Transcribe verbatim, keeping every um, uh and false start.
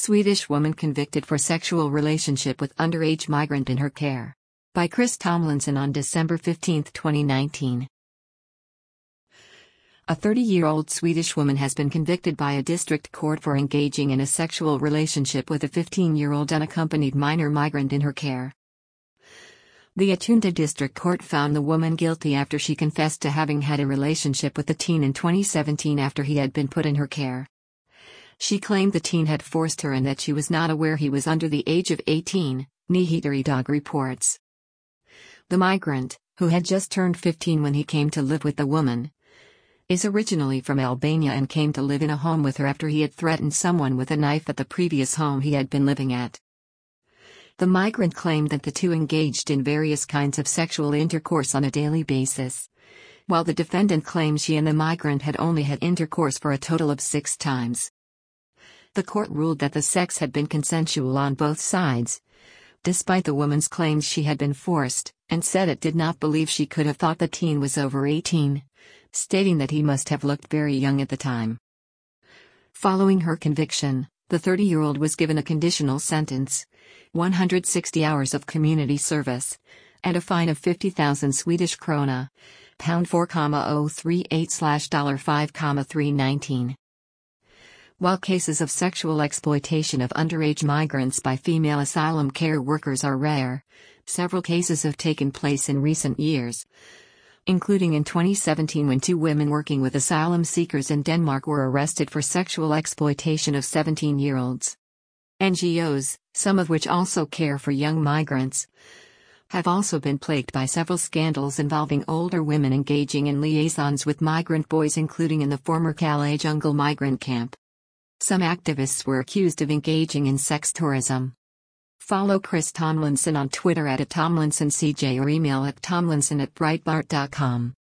Swedish woman convicted for sexual relationship with underage migrant in her care. By Chris Tomlinson on December fifteenth, twenty nineteen. A thirty-year-old Swedish woman has been convicted by a district court for engaging in a sexual relationship with a fifteen-year-old unaccompanied minor migrant in her care. The Attunda District Court found the woman guilty after she confessed to having had a relationship with the teen in twenty seventeen after he had been put in her care. She claimed the teen had forced her and that she was not aware he was under the age of eighteen, Nyheterna reports. The migrant, who had just turned fifteen when he came to live with the woman, is originally from Albania and came to live in a home with her after he had threatened someone with a knife at the previous home he had been living at. The migrant claimed that the two engaged in various kinds of sexual intercourse on a daily basis, while the defendant claims she and the migrant had only had intercourse for a total of six times. The court ruled that the sex had been consensual on both sides, despite the woman's claims she had been forced, and said it did not believe she could have thought the teen was over eighteen, stating that he must have looked very young at the time. Following her conviction, the thirty-year-old was given a conditional sentence, one hundred sixty hours of community service, and a fine of fifty thousand Swedish krona, pound four thousand thirty-eight slash five thousand three hundred nineteen. While cases of sexual exploitation of underage migrants by female asylum care workers are rare, several cases have taken place in recent years, including in twenty seventeen when two women working with asylum seekers in Denmark were arrested for sexual exploitation of seventeen-year-olds. N G Os, some of which also care for young migrants, have also been plagued by several scandals involving older women engaging in liaisons with migrant boys, including in the former Calais Jungle migrant camp. Some activists were accused of engaging in sex tourism. Follow Chris Tomlinson on Twitter at Tomlinson C J or email at tomlinson at breitbart dot com.